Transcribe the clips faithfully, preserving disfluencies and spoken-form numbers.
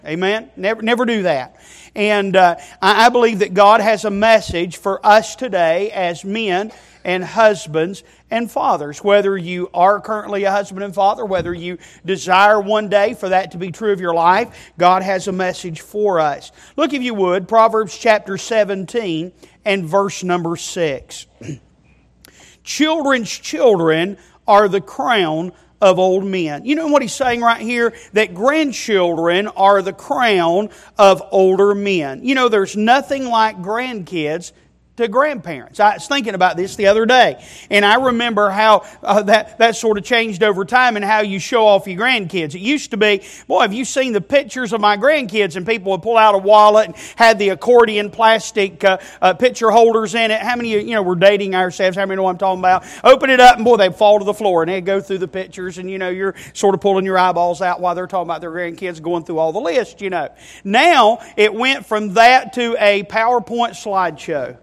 Amen? Never never do that. And uh, I, I believe that God has a message for us today as men and husbands and fathers. Whether you are currently a husband and father, whether you desire one day for that to be true of your life, God has a message for us. Look, if you would, Proverbs chapter seventeen and verse number six. Children's children are the crown of old men. You know what he's saying right here? That grandchildren are the crown of older men. You know, there's nothing like grandkids to grandparents. I was thinking about this the other day, and I remember how uh, that, that sort of changed over time and how you show off your grandkids. It used to be, boy, have you seen the pictures of my grandkids? And people would pull out a wallet and had the accordion plastic uh, uh, picture holders in it. How many of you, you know, we're dating ourselves? How many know what I'm talking about? Open it up, and boy, they'd fall to the floor, and they'd go through the pictures, and you know, you're sort of pulling your eyeballs out while they're talking about their grandkids, going through all the lists, you know. Now, it went from that to a PowerPoint slideshow.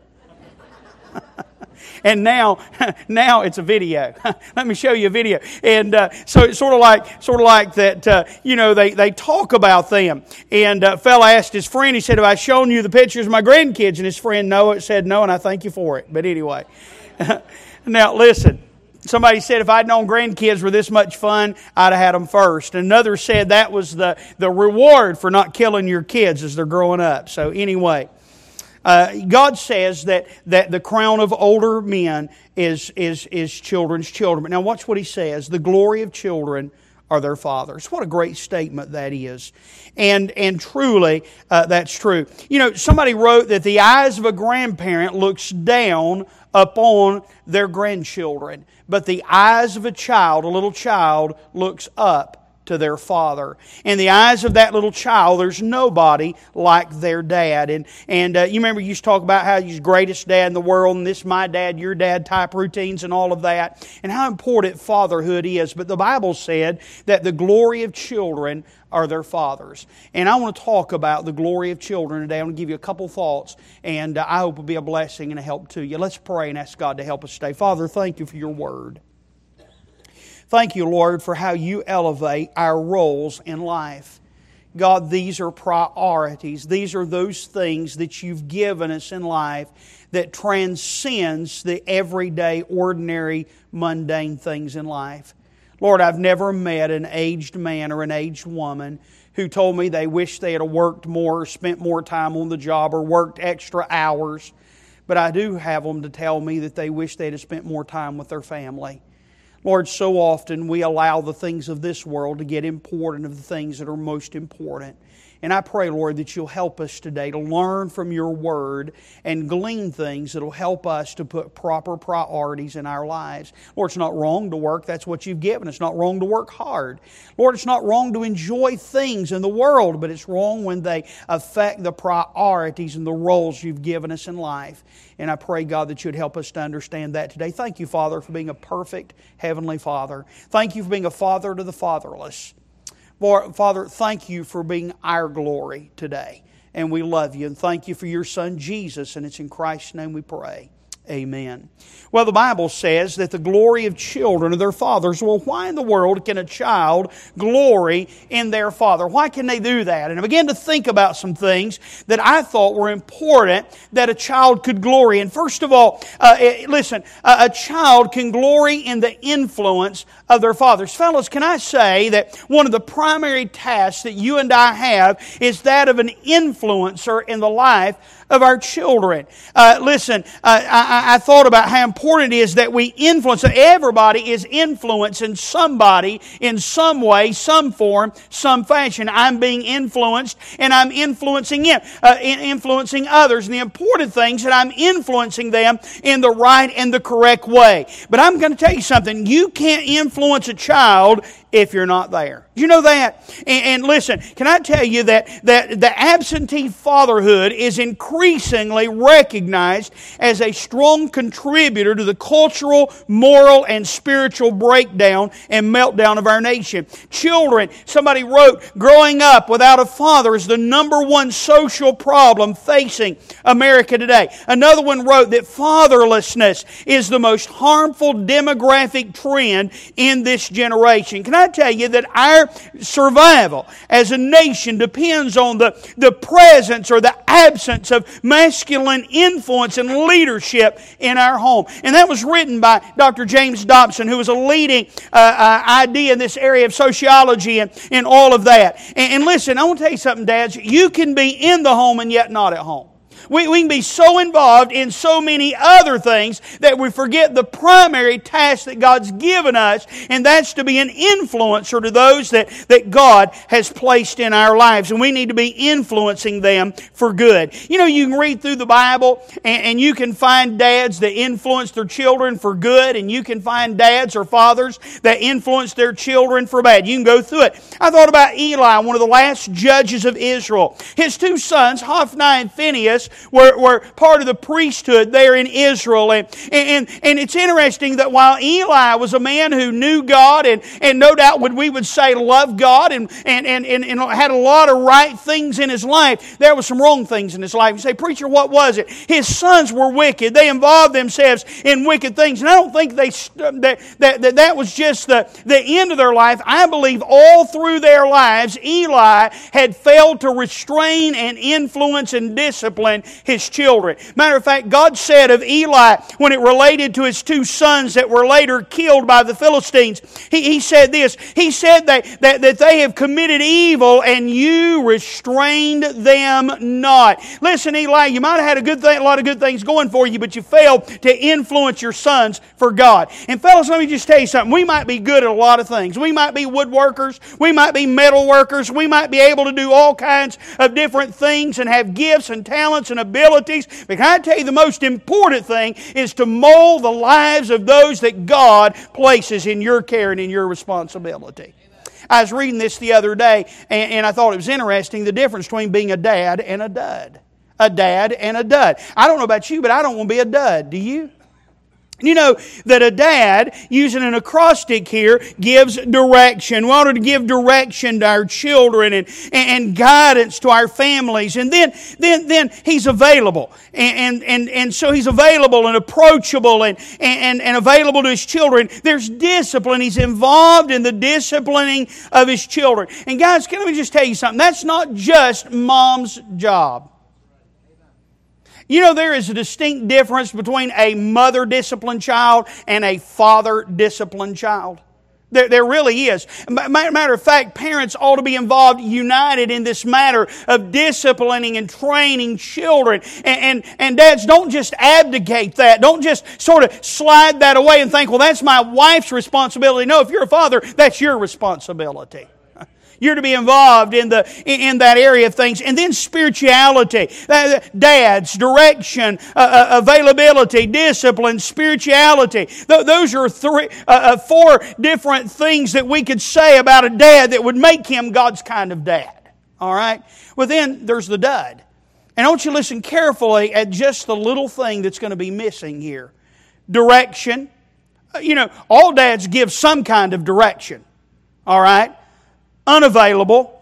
And now, now it's a video. Let me show you a video. And uh, so it's sort of like, sort of like that. Uh, you know, they, they talk about them. And a uh, fella asked his friend. He said, "Have I shown you the pictures of my grandkids?" And his friend Noah said, "No," and I thank you for it. But anyway, now listen. Somebody said if I'd known grandkids were this much fun, I'd have had them first. Another said that was the the reward for not killing your kids as they're growing up. So anyway. Uh, God says that, that the crown of older men is, is, is children's children. But now watch what He says. The glory of children are their fathers. What a great statement that is. And, and truly, uh, that's true. You know, somebody wrote that the eyes of a grandparent looks down upon their grandchildren. But the eyes of a child, a little child, looks up to their father. In the eyes of that little child, there's nobody like their dad. And and uh, you remember you used to talk about how he's the greatest dad in the world, and this my dad, your dad type routines and all of that, and how important fatherhood is. But the Bible said that the glory of children are their fathers. And I want to talk about the glory of children today. I want to give you a couple thoughts, and uh, I hope it will be a blessing and a help to you. Let's pray and ask God to help us today. Father, thank you for your word. Thank you, Lord, for how you elevate our roles in life. God, these are priorities. These are those things that you've given us in life that transcends the everyday, ordinary, mundane things in life. Lord, I've never met an aged man or an aged woman who told me they wish they had worked more or spent more time on the job or worked extra hours. But I do have them to tell me that they wish they'd have spent more time with their family. Lord, so often we allow the things of this world to get important of the things that are most important. And I pray, Lord, that you'll help us today to learn from your word and glean things that will help us to put proper priorities in our lives. Lord, it's not wrong to work. That's what you've given. It's not wrong to work hard. Lord, it's not wrong to enjoy things in the world, but it's wrong when they affect the priorities and the roles you've given us in life. And I pray, God, that you'd help us to understand that today. Thank you, Father, for being a perfect Heavenly Father. Thank you for being a father to the fatherless. Lord, Father, thank you for being our glory today. And we love you. And thank you for your Son, Jesus. And it's in Christ's name we pray. Amen. Well, the Bible says that the glory of children are their fathers. Well, why in the world can a child glory in their father? Why can they do that? And I began to think about some things that I thought were important that a child could glory in. First of all, uh, listen, a child can glory in the influence of their fathers. Fellas, can I say that one of the primary tasks that you and I have is that of an influencer in the life of our children. Uh, listen, uh, I, I thought about how important it is that we influence. Everybody is influencing somebody in some way, some form, some fashion. I'm being influenced, and I'm influencing him, uh, influencing others. And the important thing is that I'm influencing them in the right and the correct way. But I'm going to tell you something. You can't influence a child if you're not there. You know that? And, and listen, can I tell you that, that the absentee fatherhood is increasingly recognized as a strong contributor to the cultural, moral, and spiritual breakdown and meltdown of our nation. Children, somebody wrote, growing up without a father is the number one social problem facing America today. Another one wrote that fatherlessness is the most harmful demographic trend in this generation. Can I tell you that our survival as a nation depends on the, the presence or the absence of masculine influence and leadership in our home. And that was written by Doctor James Dobson, who was a leading uh, uh, idea in this area of sociology and, and all of that. And, and listen, I want to tell you something, dads. You can be in the home and yet not at home. We, we can be so involved in so many other things that we forget the primary task that God's given us, and that's to be an influencer to those that, that God has placed in our lives. And we need to be influencing them for good. You know, you can read through the Bible and, and you can find dads that influence their children for good, and you can find dads or fathers that influence their children for bad. You can go through it. I thought about Eli, one of the last judges of Israel. His two sons, Hophni and Phinehas, Were, were part of the priesthood there in Israel. And, and, and it's interesting that while Eli was a man who knew God and, and no doubt would we would say loved God and, and, and, and, and had a lot of right things in his life, there were some wrong things in his life. You say, preacher, what was it? His sons were wicked. They involved themselves in wicked things. And I don't think they that, that, that, that was just the, the end of their life. I believe all through their lives, Eli had failed to restrain and influence and discipline his children. Matter of fact, God said of Eli, when it related to his two sons that were later killed by the Philistines, he, he said this, he said that, that, that they have committed evil and you restrained them not. Listen, Eli, you might have had a good thing, a lot of good things going for you, but you failed to influence your sons for God. And fellas, let me just tell you something. We might be good at a lot of things. We might be woodworkers. We might be metal workers. We might be able to do all kinds of different things and have gifts and talents and abilities. But can I tell you, the most important thing is to mold the lives of those that God places in your care and in your responsibility. I was reading this the other day, and, and I thought it was interesting, the difference between being a dad and a dud. A dad and a dud. I don't know about you, but I don't want to be a dud. Do you? You know that a dad, using an acrostic here, gives direction. We ought to give direction to our children and, and guidance to our families. And then, then, then he's available. And, and, and so he's available and approachable and, and, and available to his children. There's discipline. He's involved in the disciplining of his children. And guys, can let me just tell you something. That's not just mom's job. You know, there is a distinct difference between a mother-disciplined child and a father-disciplined child. There, there really is. Matter of fact, parents ought to be involved, united in this matter of disciplining and training children. And, and, and dads, don't just abdicate that. Don't just sort of slide that away and think, well, that's my wife's responsibility. No, if you're a father, that's your responsibility. You're to be involved in the in that area of things. And then spirituality. Dads, direction, uh, availability, discipline, spirituality. Th- those are three, uh, four different things that we could say about a dad that would make him God's kind of dad. All right? Well, then there's the dud. And I want you to listen carefully at just the little thing that's going to be missing here. Direction. You know, all dads give some kind of direction. All right? Unavailable,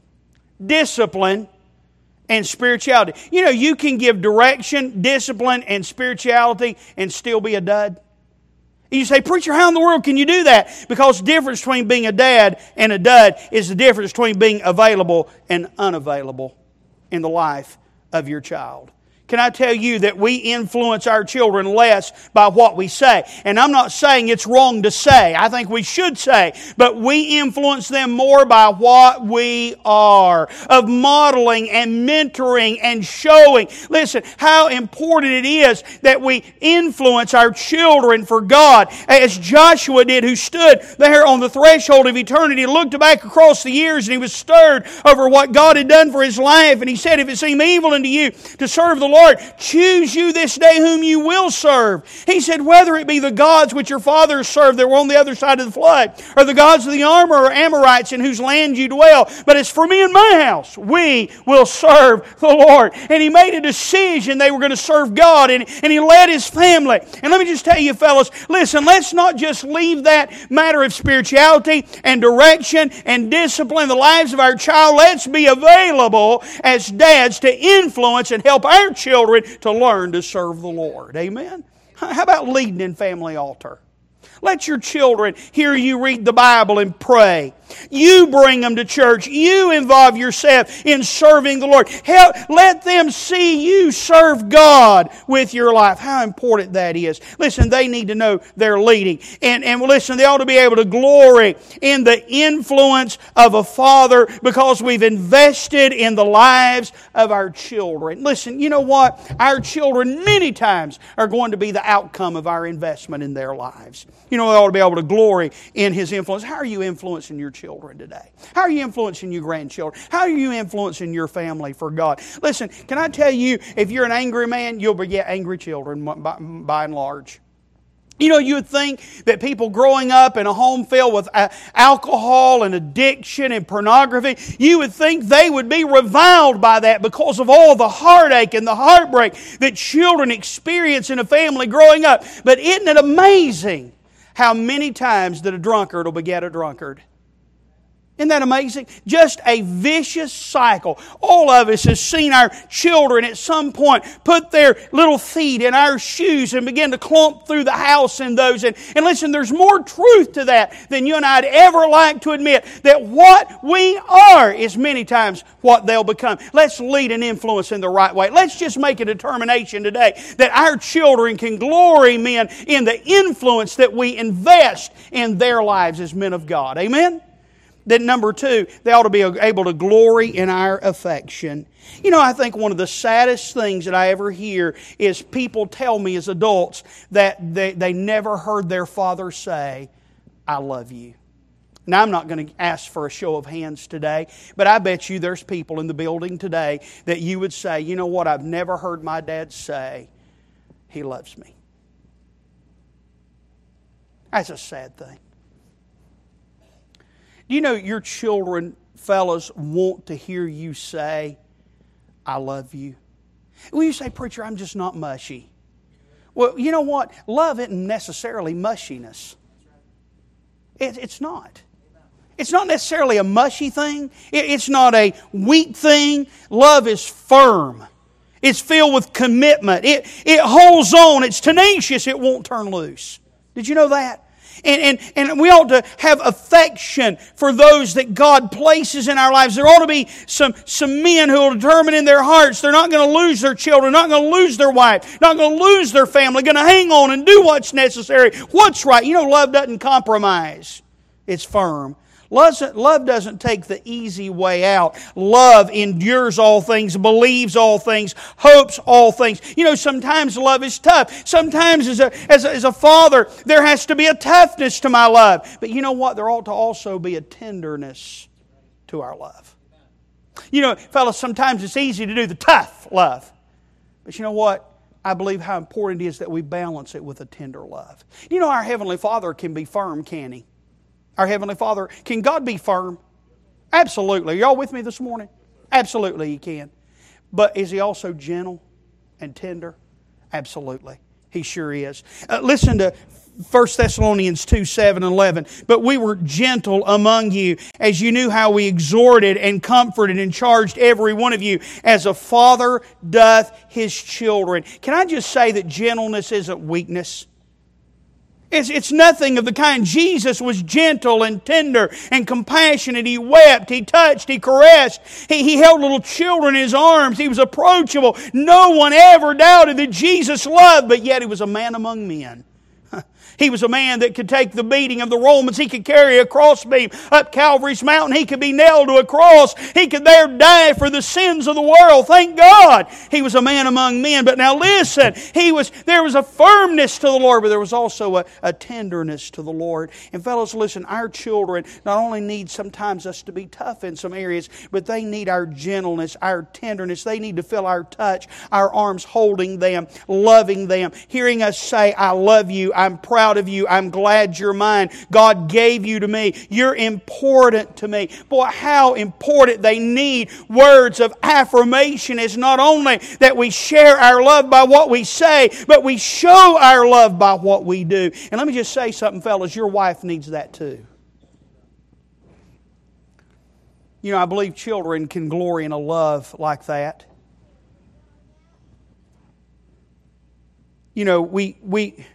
discipline, and spirituality. You know, you can give direction, discipline, and spirituality and still be a dud. And you say, preacher, how in the world can you do that? Because the difference between being a dad and a dud is the difference between being available and unavailable in the life of your child. Can I tell you that we influence our children less by what we say? And I'm not saying it's wrong to say. I think we should say. But we influence them more by what we are. Of modeling and mentoring and showing. Listen, how important it is that we influence our children for God. As Joshua did, who stood there on the threshold of eternity, looked back across the years and he was stirred over what God had done for his life. And he said, if it seem evil unto you to serve the Lord, choose you this day whom you will serve. He said, whether it be the gods which your fathers served that were on the other side of the flood, or the gods of the armor or Amorites in whose land you dwell. But as for me and my house, we will serve the Lord. And he made a decision they were going to serve God, and, and he led his family. And let me just tell you, fellas, listen, let's not just leave that matter of spirituality and direction and discipline in the lives of our child. Let's be available as dads to influence and help our children to learn to serve the Lord. Amen? How about leading in family altar? Let your children hear you read the Bible and pray. You bring them to church. You involve yourself in serving the Lord. Help, let them see you serve God with your life. How important that is. Listen, they need to know they're leading. And, and listen, they ought to be able to glory in the influence of a father because we've invested in the lives of our children. Listen, you know what? Our children many times are going to be the outcome of our investment in their lives. You know, they ought to be able to glory in His influence. How are you influencing your children today? How are you influencing your grandchildren? How are you influencing your family for God? Listen, can I tell you, if you're an angry man, you'll beget angry children by, by and large. You know, you would think that people growing up in a home filled with alcohol and addiction and pornography, you would think they would be reviled by that because of all the heartache and the heartbreak that children experience in a family growing up. But isn't it amazing how many times that a drunkard will beget a drunkard? Isn't that amazing? Just a vicious cycle. All of us have seen our children at some point put their little feet in our shoes and begin to clump through the house in those. And, and listen, there's more truth to that than you and I'd ever like to admit. That what we are is many times what they'll become. Let's lead and influence in the right way. Let's just make a determination today that our children can glory, men, in the influence that we invest in their lives as men of God. Amen? Then number two, they ought to be able to glory in our affection. You know, I think one of the saddest things that I ever hear is people tell me as adults that they, they never heard their father say, "I love you." Now, I'm not going to ask for a show of hands today, but I bet you there's people in the building today that you would say, "You know what, I've never heard my dad say, he loves me." That's a sad thing. You know, your children, fellas, want to hear you say, "I love you." Well, you say, "Preacher, I'm just not mushy." Well, you know what? Love isn't necessarily mushiness. It, it's not. It's not necessarily a mushy thing. It, it's not a weak thing. Love is firm. It's filled with commitment. It, it holds on. It's tenacious. It won't turn loose. Did you know that? And, and, and we ought to have affection for those that God places in our lives. There ought to be some, some men who will determine in their hearts they're not going to lose their children, not going to lose their wife, not going to lose their family, going to hang on and do what's necessary, what's right. You know, love doesn't compromise. It's firm. Love doesn't take the easy way out. Love endures all things, believes all things, hopes all things. You know, sometimes love is tough. Sometimes as a, as a, as a father, there has to be a toughness to my love. But you know what? There ought to also be a tenderness to our love. You know, fellas, sometimes it's easy to do the tough love. But you know what? I believe how important it is that we balance it with a tender love. You know, our Heavenly Father can be firm, can He? Our Heavenly Father, can God be firm? Absolutely. Are y'all with me this morning? Absolutely He can. But is He also gentle and tender? Absolutely. He sure is. Uh, listen to First Thessalonians two, seven and eleven. "But we were gentle among you, as you knew how we exhorted and comforted and charged every one of you, as a father doth his children." Can I just say that gentleness isn't weakness? It's, it's nothing of the kind. Jesus was gentle and tender and compassionate. He wept, He touched, He caressed. He, he held little children in His arms. He was approachable. No one ever doubted that Jesus loved, but yet He was a man among men. He was a man that could take the beating of the Romans. He could carry a crossbeam up Calvary's mountain. He could be nailed to a cross. He could there die for the sins of the world. Thank God He was a man among men. But now listen, he was there was a firmness to the Lord, but there was also a, a tenderness to the Lord. And fellows, listen, our children not only need sometimes us to be tough in some areas, but they need our gentleness, our tenderness. They need to feel our touch, our arms holding them, loving them, hearing us say, "I love you, I'm proud of you, I'm glad you're mine. God gave you to me. You're important to me." Boy, how important they need words of affirmation. Is not only that we share our love by what we say, but we show our love by what we do. And let me just say something, fellas, your wife needs that too. You know, I believe children can glory in a love like that. You know, we we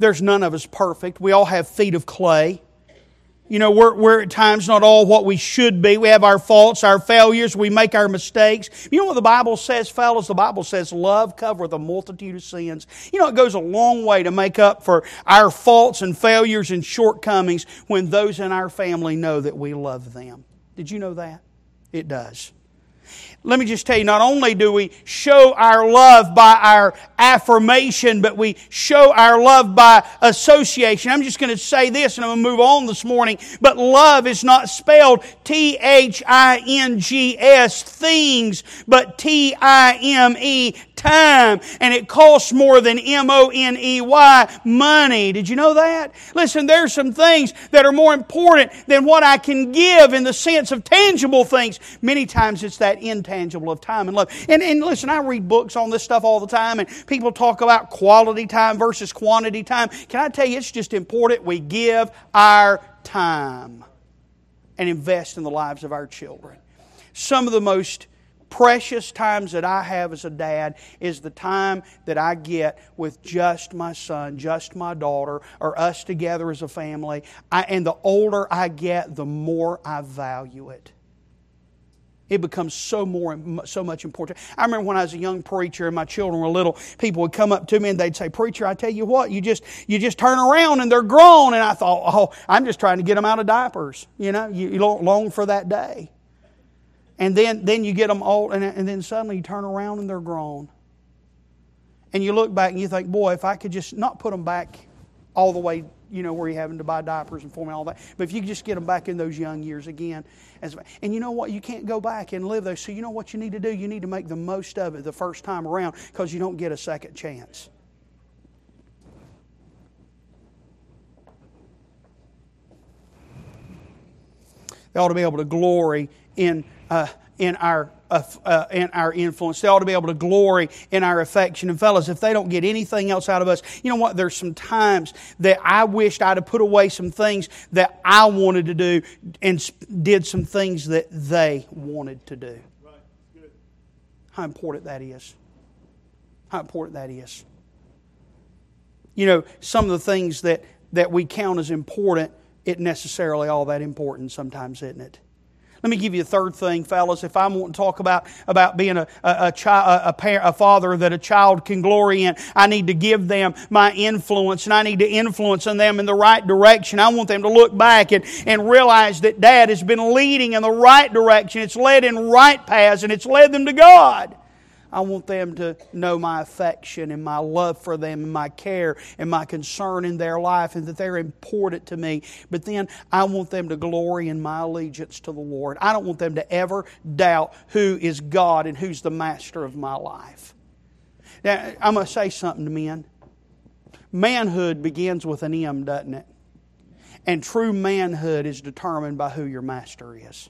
There's none of us perfect. We all have feet of clay. You know, we're, we're at times not all what we should be. We have our faults, our failures. We make our mistakes. You know what the Bible says, fellas? The Bible says love covereth a multitude of sins. You know, it goes a long way to make up for our faults and failures and shortcomings when those in our family know that we love them. Did you know that? It does. Let me just tell you, not only do we show our love by our affirmation, but we show our love by association. I'm just going to say this and I'm going to move on this morning. But love is not spelled T H I N G S, things, but T I M E, time. And it costs more than M O N E Y, money. Did you know that? Listen, there's some things that are more important than what I can give in the sense of tangible things. Many times it's that intangible of time and love. And, and listen, I read books on this stuff all the time, and people talk about quality time versus quantity time. Can I tell you, it's just important we give our time and invest in the lives of our children. Some of the most precious times that I have as a dad is the time that I get with just my son, just my daughter, or us together as a family. I, and the older I get, the more I value it. It becomes so more, so much important. I remember when I was a young preacher and my children were little, people would come up to me and they'd say, "Preacher, I tell you what, you just you just turn around and they're grown." And I thought, oh, I'm just trying to get them out of diapers. You know, you, you long for that day. And then, then you get them old, and, and then suddenly you turn around and they're grown. And you look back and you think, boy, if I could just not put them back all the way, you know, where you're having to buy diapers and formula, all that. But if you could just get them back in those young years again. As, and you know what? You can't go back and live those. So you know what you need to do? You need to make the most of it the first time around, because you don't get a second chance. They ought to be able to glory in uh, in our uh, uh, in our influence. They ought to be able to glory in our affection. And fellas, if they don't get anything else out of us, you know what? There's some times that I wished I'd have put away some things that I wanted to do and did some things that they wanted to do. Right. Good. How important that is. How important that is. You know, some of the things that, that we count as important, it necessarily all that important sometimes, isn't it? Let me give you a third thing, fellas. If I want to talk about, about being a, a, a, child, a, parent, a father that a child can glory in, I need to give them my influence, and I need to influence them in the right direction. I want them to look back and, and realize that Dad has been leading in the right direction. It's led in right paths, and it's led them to God. I want them to know my affection and my love for them and my care and my concern in their life, and that they're important to me. But then I want them to glory in my allegiance to the Lord. I don't want them to ever doubt who is God and who's the master of my life. Now, I'm going to say something to men. Manhood begins with an M, doesn't it? And true manhood is determined by who your master is.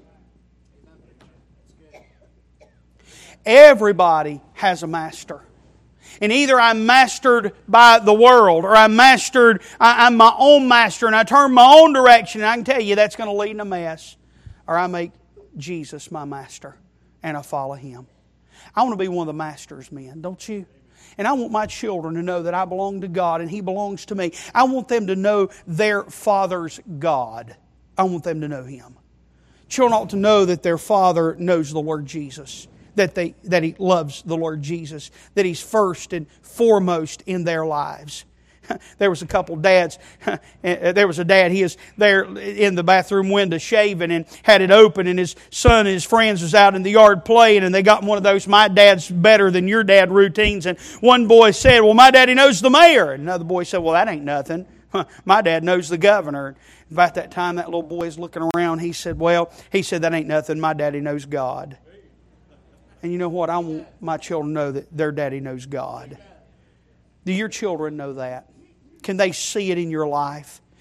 Everybody has a master. And either I'm mastered by the world, or I'm mastered, I'm my own master, and I turn my own direction, and I can tell you that's going to lead in a mess. Or I make Jesus my master, and I follow Him. I want to be one of the masters, men, don't you? And I want my children to know that I belong to God and He belongs to me. I want them to know their Father's God. I want them to know Him. Children ought to know that their Father knows the Lord Jesus. That they that He loves the Lord Jesus, that He's first and foremost in their lives. There was a couple dads, there was a dad, he was there in the bathroom window shaving and had it open, and his son and his friends was out in the yard playing, and they got one of those "my dad's better than your dad" routines, and one boy said, "Well, my daddy knows the mayor," and another boy said, "Well, that ain't nothing. My dad knows the governor." About that time, that little boy is looking around, he said, "Well," he said, "that ain't nothing. My daddy knows God." And you know what? I want my children to know that their daddy knows God. Do your children know that? Can they see it in your life?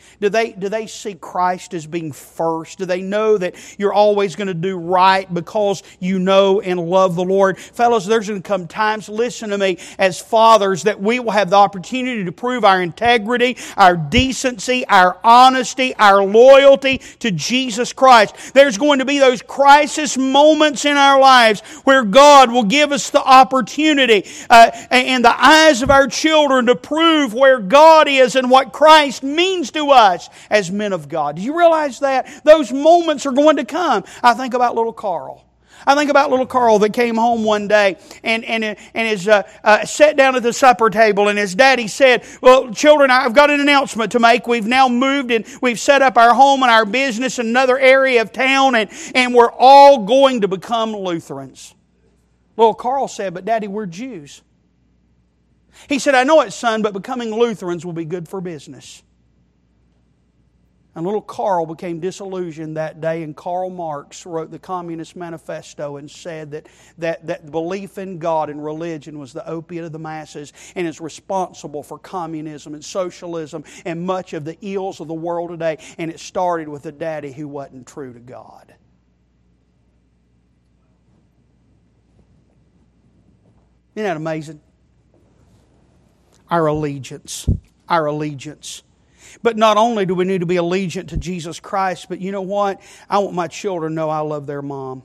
Do they, do they see Christ as being first? Do they know that you're always going to do right because you know and love the Lord? Fellows, there's going to come times, listen to me, as fathers, that we will have the opportunity to prove our integrity, our decency, our honesty, our loyalty to Jesus Christ. There's going to be those crisis moments in our lives where God will give us the opportunity uh, and the eyes of our children to prove where God is and what Christ means to us as men of God. Do you realize that? Those moments are going to come. I think about little Carl. I think about little Carl that came home one day and and and is uh, uh, sat down at the supper table, and his daddy said, "Well, children, I've got an announcement to make. We've now moved and we've set up our home and our business in another area of town, and, and we're all going to become Lutherans." Little Carl said, "But Daddy, we're Jews." He said, "I know it, son, but becoming Lutherans will be good for business." And little Carl became disillusioned that day, and Karl Marx wrote the Communist Manifesto and said that, that, that belief in God and religion was the opiate of the masses and is responsible for communism and socialism and much of the ills of the world today. And it started with a daddy who wasn't true to God. Isn't that amazing? Our allegiance. Our allegiance. But not only do we need to be allegiant to Jesus Christ, but you know what? I want my children to know I love their mom.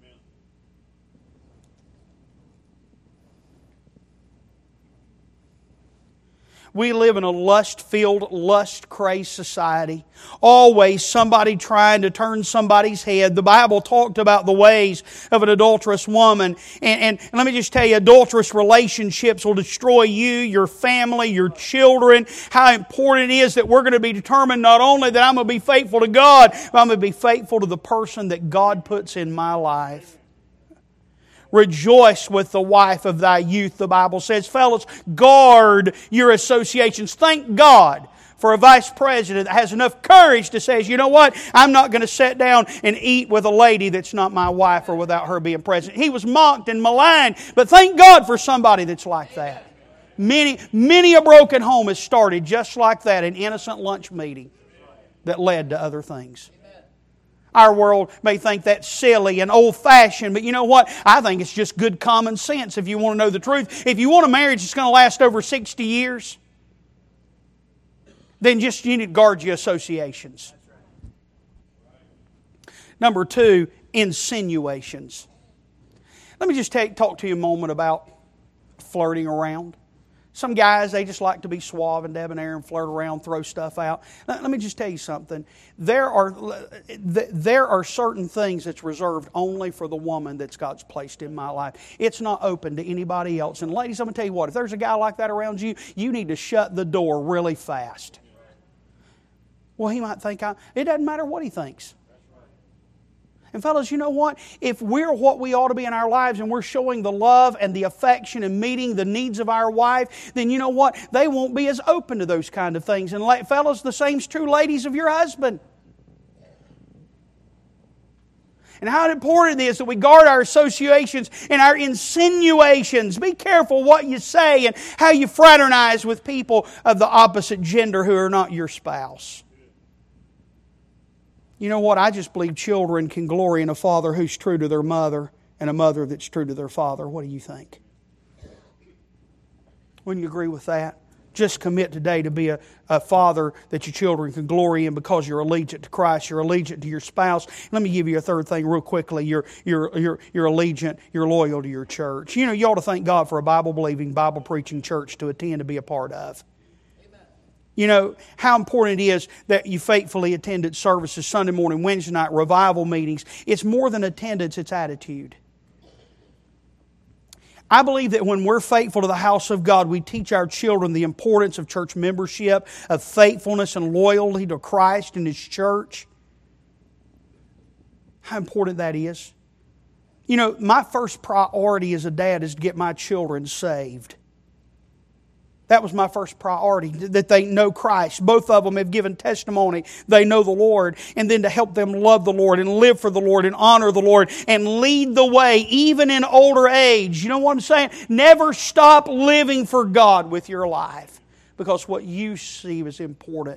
We live in a lust-filled, lust-crazed society. Always somebody trying to turn somebody's head. The Bible talked about the ways of an adulterous woman. And, and, and let me just tell you, adulterous relationships will destroy you, your family, your children. How important it is that we're going to be determined not only that I'm going to be faithful to God, but I'm going to be faithful to the person that God puts in my life. Rejoice with the wife of thy youth, the Bible says. Fellas, guard your associations. Thank God for a vice president that has enough courage to say, you know what, I'm not going to sit down and eat with a lady that's not my wife or without her being present. He was mocked and maligned, but thank God for somebody that's like that. Many, many a broken home has started just like that, an innocent lunch meeting that led to other things. Our world may think that's silly and old-fashioned, but you know what? I think it's just good common sense if you want to know the truth. If you want a marriage that's going to last over sixty years, then just you need to guard your associations. Number two, insinuations. Let me just take, talk to you a moment about flirting around. Some guys, they just like to be suave and debonair and flirt around, throw stuff out. Let me just tell you something. There are, there are certain things that's reserved only for the woman that God's placed in my life. It's not open to anybody else. And ladies, I'm going to tell you what, if there's a guy like that around you, you need to shut the door really fast. Well, he might think, I, it doesn't matter what he thinks. And fellas, you know what? If we're what we ought to be in our lives and we're showing the love and the affection and meeting the needs of our wife, then you know what? They won't be as open to those kind of things. And fellas, the same's true, ladies, of your husband. And how important it is that we guard our associations and our insinuations. Be careful what you say and how you fraternize with people of the opposite gender who are not your spouse. You know what? I just believe children can glory in a father who's true to their mother and a mother that's true to their father. What do you think? Wouldn't you agree with that? Just commit today to be a, a father that your children can glory in because you're allegiant to Christ, you're allegiant to your spouse. Let me give you a third thing real quickly. You're, you're, you're, you're allegiant, you're loyal to your church. You know, you ought to thank God for a Bible-believing, Bible-preaching church to attend, to be a part of. You know, how important it is that you faithfully attended services, Sunday morning, Wednesday night, revival meetings. It's more than attendance, it's attitude. I believe that when we're faithful to the house of God, we teach our children the importance of church membership, of faithfulness and loyalty to Christ and His church. How important that is. You know, my first priority as a dad is to get my children saved. That was my first priority, that they know Christ. Both of them have given testimony. They know the Lord. And then to help them love the Lord and live for the Lord and honor the Lord and lead the way even in older age. You know what I'm saying? Never stop living for God with your life, because what you see is important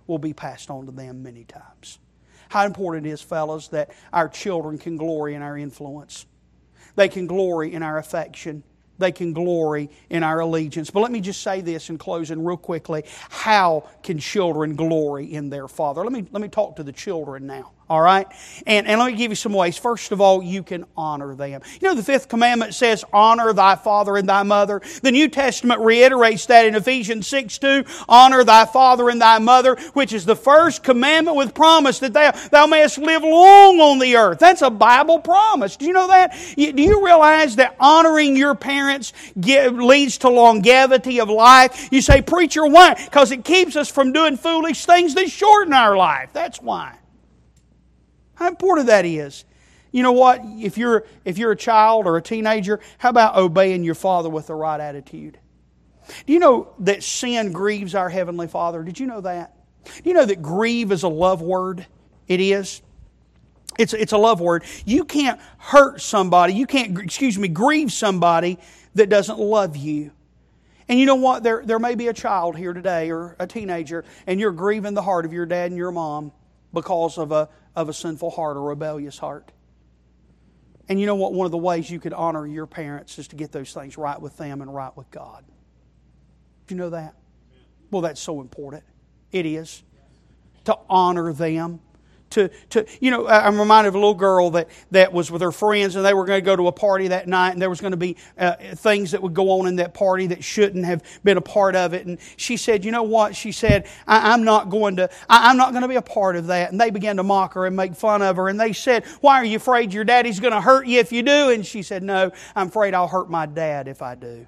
will be passed on to them many times. How important it is, fellas, that our children can glory in our influence. They can glory in our affection. They can glory in our allegiance. But let me just say this in closing real quickly. How can children glory in their father? Let me, let me talk to the children now. All right? And, and let me give you some ways. First of all, you can honor them. You know, the fifth commandment says, honor thy father and thy mother. The New Testament reiterates that in Ephesians six two, honor thy father and thy mother, which is the first commandment with promise that thou, thou mayest live long on the earth. That's a Bible promise. Do you know that? Do you realize that honoring your parents give, leads to longevity of life? You say, preacher, why? Because it keeps us from doing foolish things that shorten our life. That's why. How important that is. You know what? If you're, if you're a child or a teenager, how about obeying your father with the right attitude? Do you know that sin grieves our Heavenly Father? Did you know that? Do you know that grieve is a love word? It is. It's, it's a love word. You can't hurt somebody, you can't, excuse me, grieve somebody that doesn't love you. And you know what? There, there may be a child here today or a teenager, and you're grieving the heart of your dad and your mom because of a of a sinful heart, a rebellious heart. And you know what? One of the ways you could honor your parents is to get those things right with them and right with God. Do you know that? Well, that's so important. It is. To honor them. To, to you know, I'm reminded of a little girl that, that was with her friends, and they were going to go to a party that night, and there was going to be uh, things that would go on in that party that shouldn't have been a part of it. And she said, you know what? She said, I, I'm not going to I, I'm not going to be a part of that. And they began to mock her and make fun of her. And they said, why are you afraid your daddy's going to hurt you if you do? And she said, no, I'm afraid I'll hurt my dad if I do.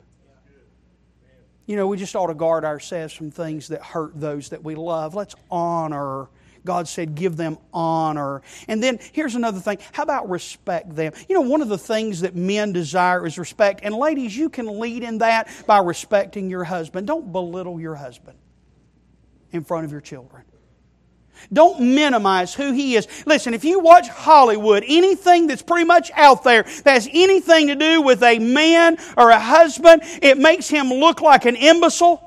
You know, we just ought to guard ourselves from things that hurt those that we love. Let's honor. God said, give them honor. And then here's another thing. How about respect them? You know, one of the things that men desire is respect. And ladies, you can lead in that by respecting your husband. Don't belittle your husband in front of your children. Don't minimize who he is. Listen, if you watch Hollywood, anything that's pretty much out there that has anything to do with a man or a husband, it makes him look like an imbecile.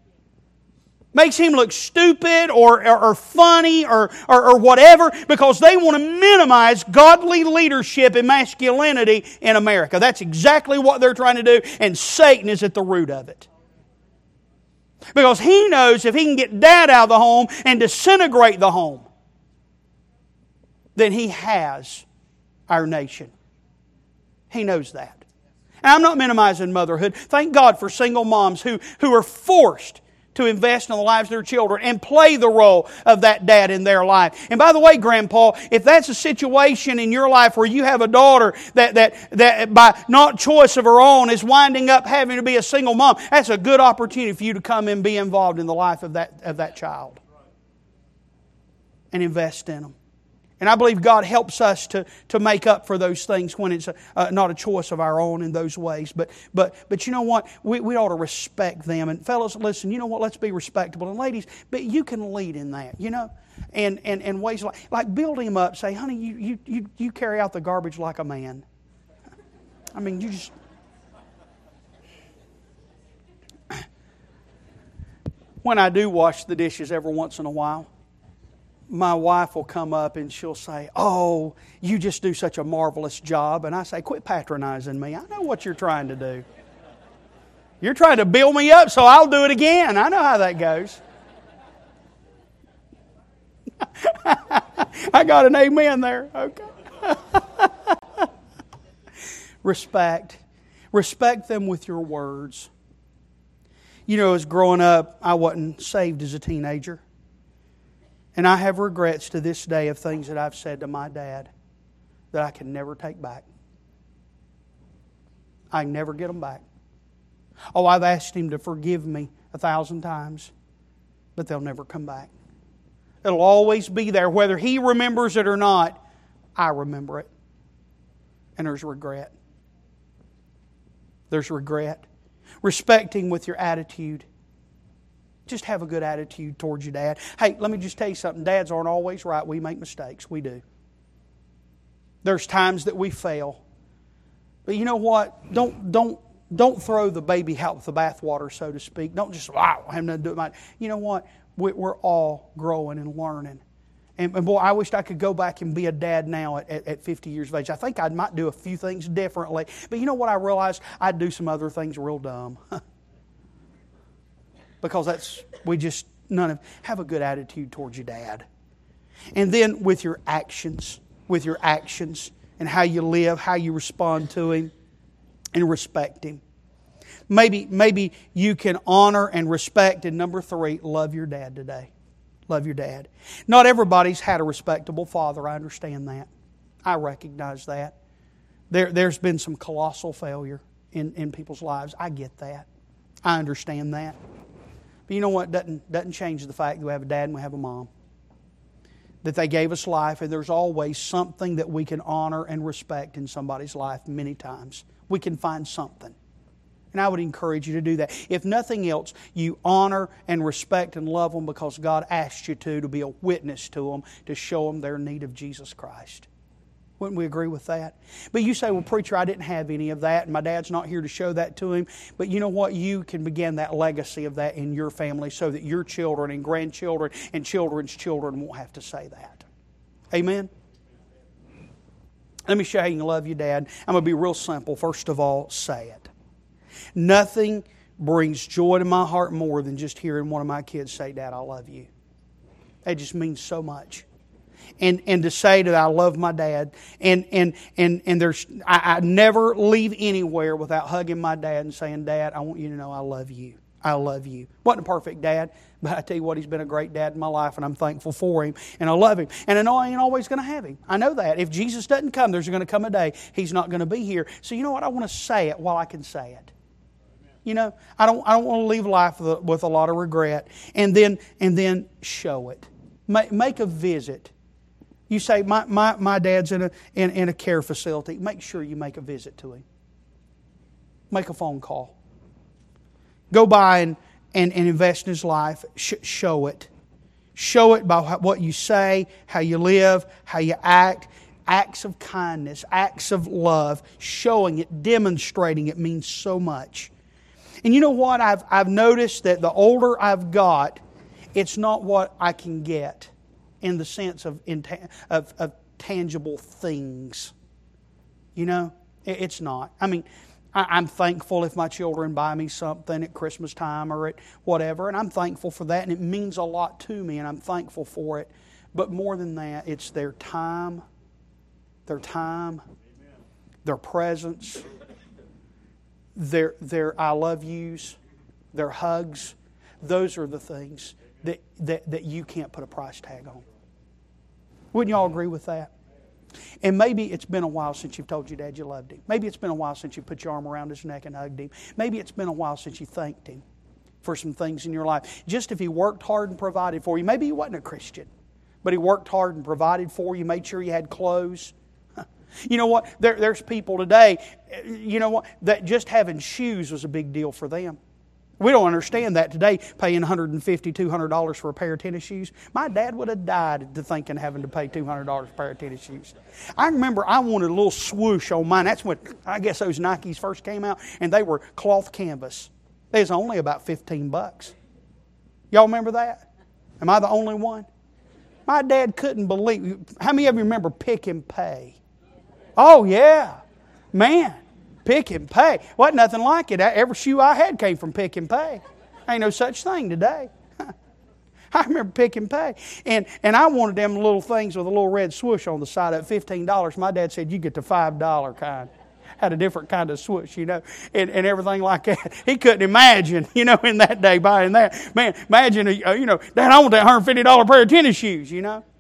Makes him look stupid or, or, or funny or, or, or whatever, because they want to minimize godly leadership and masculinity in America. That's exactly what they're trying to do, and Satan is at the root of it. Because he knows if he can get dad out of the home and disintegrate the home, then he has our nation. He knows that. And I'm not minimizing motherhood. Thank God for single moms who, who are forced to invest in the lives of their children and play the role of that dad in their life. And by the way, Grandpa, if that's a situation in your life where you have a daughter that, that, that by not choice of her own is winding up having to be a single mom, that's a good opportunity for you to come and be involved in the life of that, of that child. And invest in them. And I believe God helps us to, to make up for those things when it's a, uh, not a choice of our own in those ways. But but but you know what? We, we ought to respect them. And fellas, listen, you know what? Let's be respectable. And ladies, but you can lead in that, you know? And and, and ways like, like build him up. Say, honey, you, you, you, you carry out the garbage like a man. I mean, you just... When I do wash the dishes every once in a while, my wife will come up and she'll say, oh, you just do such a marvelous job. And I say, quit patronizing me. I know what you're trying to do. You're trying to build me up, so I'll do it again. I know how that goes. I got an amen there. Okay. Respect. Respect them with your words. You know, as growing up, I wasn't saved as a teenager. And I have regrets to this day of things that I've said to my dad that I can never take back. I can never get them back. Oh, I've asked him to forgive me a thousand times, but they'll never come back. It'll always be there. Whether he remembers it or not, I remember it. And there's regret. There's regret. Respect him with your attitude. Just have a good attitude towards your dad. Hey, let me just tell you something. Dads aren't always right. We make mistakes. We do. There's times that we fail. But you know what? Don't don't don't throw the baby out with the bathwater, so to speak. Don't just, wow, I'm going to do it. You know what? we, we're all growing and learning. And, and boy, I wished I could go back and be a dad now at, at, at fifty years of age. I think I might do a few things differently. But you know what I realized? I'd do some other things real dumb. Because that's, we just, none of, have a good attitude towards your dad. And then with your actions, with your actions and how you live, how you respond to Him and respect Him. Maybe, maybe you can honor and respect. And number three, love your dad today. Love your dad. Not everybody's had a respectable father. I understand that. I recognize that. There, there's been some colossal failure in, in people's lives. I get that. I understand that. But you know what? Doesn't, doesn't change the fact that we have a dad and we have a mom. That they gave us life, and there's always something that we can honor and respect in somebody's life many times. We can find something. And I would encourage you to do that. If nothing else, you honor and respect and love them because God asked you to, to be a witness to them, to show them their need of Jesus Christ. Wouldn't we agree with that? But you say, well, preacher, I didn't have any of that, and my dad's not here to show that to him. But you know what? You can begin that legacy of that in your family so that your children and grandchildren and children's children won't have to say that. Amen? Let me show you how you can love your dad. I'm going to be real simple. First of all, say it. Nothing brings joy to my heart more than just hearing one of my kids say, Dad, I love you. That just means so much. And and to say that I love my dad. And and and, and there's I, I never leave anywhere without hugging my dad and saying, Dad, I want you to know I love you. I love you. Wasn't a perfect dad, but I tell you what, he's been a great dad in my life, and I'm thankful for him, and I love him. And I know I ain't always going to have him. I know that. If Jesus doesn't come, there's going to come a day he's not going to be here. So you know what? I want to say it while I can say it. You know, I don't. I don't want to leave life with a, with a lot of regret. And then, and then show it. Make, make a visit. You say, my, my, my dad's in a in, in a care facility. Make sure you make a visit to him. Make a phone call. Go by and and, and invest in his life. Sh- show it. Show it by what you say, how you live, how you act. Acts of kindness, acts of love. Showing it, demonstrating it means so much. And you know what? I've I've noticed that the older I've got, it's not what I can get in the sense of of, of tangible things. You know, it's not. I mean, I'm thankful if my children buy me something at Christmas time or at whatever, and I'm thankful for that, and it means a lot to me, and I'm thankful for it. But more than that, it's their time, their time, their presence. Their, their I love yous, their hugs, those are the things that, that, that you can't put a price tag on. Wouldn't you all agree with that? And maybe it's been a while since you've told your dad you loved him. Maybe it's been a while since you put your arm around his neck and hugged him. Maybe it's been a while since you thanked him for some things in your life. Just if he worked hard and provided for you. Maybe he wasn't a Christian, but he worked hard and provided for you, made sure you had clothes. You know what? There, there's people today, you know what, that just having shoes was a big deal for them. We don't understand that today, paying one hundred fifty dollars, two hundred dollars for a pair of tennis shoes. My dad would have died to thinking having to pay two hundred dollars for a pair of tennis shoes. I remember I wanted a little swoosh on mine. That's when, I guess those Nikes first came out, and they were cloth canvas. They was only about fifteen bucks. Y'all remember that? Am I the only one? My dad couldn't believe. How many of you remember Pick and Pay? Oh, yeah. Man, Pick and Pay. Wasn't nothing like it. Every shoe I had came from Pick and Pay. Ain't no such thing today. I remember Pick and Pay. And and I wanted them little things with a little red swoosh on the side of it, fifteen dollars. My dad said, you get the five dollar kind. Had a different kind of swoosh, you know, and, and everything like that. He couldn't imagine, you know, in that day buying that. Man, imagine, uh, you know, Dad, I want that one hundred fifty dollars pair of tennis shoes, you know.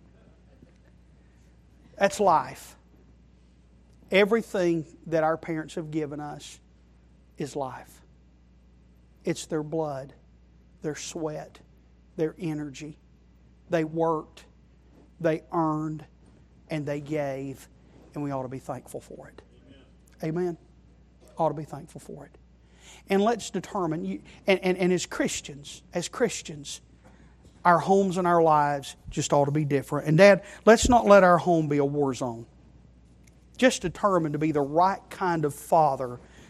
That's life. Everything that our parents have given us is life. It's their blood, their sweat, their energy. They worked, they earned, and they gave, and we ought to be thankful for it. Amen? Amen? Ought to be thankful for it. And let's determine, you, and, and, and as Christians, as Christians, our homes and our lives just ought to be different. And Dad, let's not let our home be a war zone. Just determined to be the right kind of father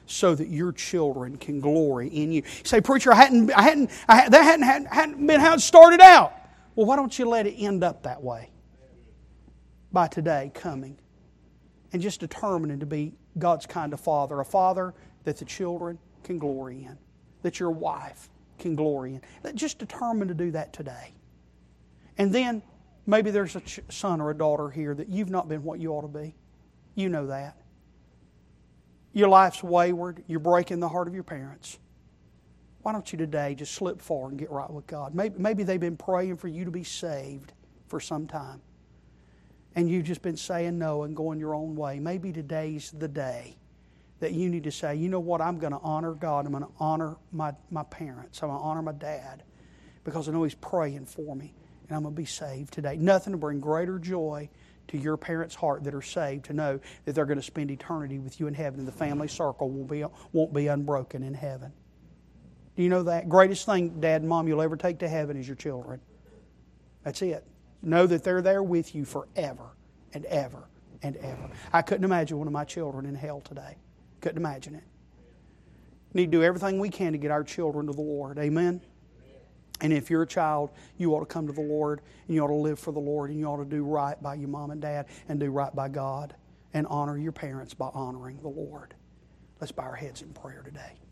so that your children can glory in you. You say, preacher, I hadn't, I hadn't, I, that hadn't, hadn't, hadn't been how it started out. Well, why don't you let it end up that way? By today coming and just determining to be God's kind of father, a father that the children can glory in, that your wife can glory in. Just determine to do that today. And then maybe there's a son or a daughter here that you've not been what you ought to be. You know that. Your life's wayward. You're breaking the heart of your parents. Why don't you today just slip forward and get right with God? Maybe, maybe they've been praying for you to be saved for some time. And you've just been saying no and going your own way. Maybe today's the day that you need to say, you know what, I'm going to honor God. I'm going to honor my, my parents. I'm going to honor my dad because I know He's praying for me. And I'm going to be saved today. Nothing to bring greater joy to your parents' heart that are saved to know that they're going to spend eternity with you in heaven and the family circle will be, won't be unbroken in heaven. Do you know that? Greatest thing, Dad and Mom, you'll ever take to heaven is your children. That's it. Know that they're there with you forever and ever and ever. I couldn't imagine one of my children in hell today. Couldn't imagine it. Need to do everything we can to get our children to the Lord. Amen? And if you're a child, you ought to come to the Lord and you ought to live for the Lord and you ought to do right by your mom and dad and do right by God and honor your parents by honoring the Lord. Let's bow our heads in prayer today.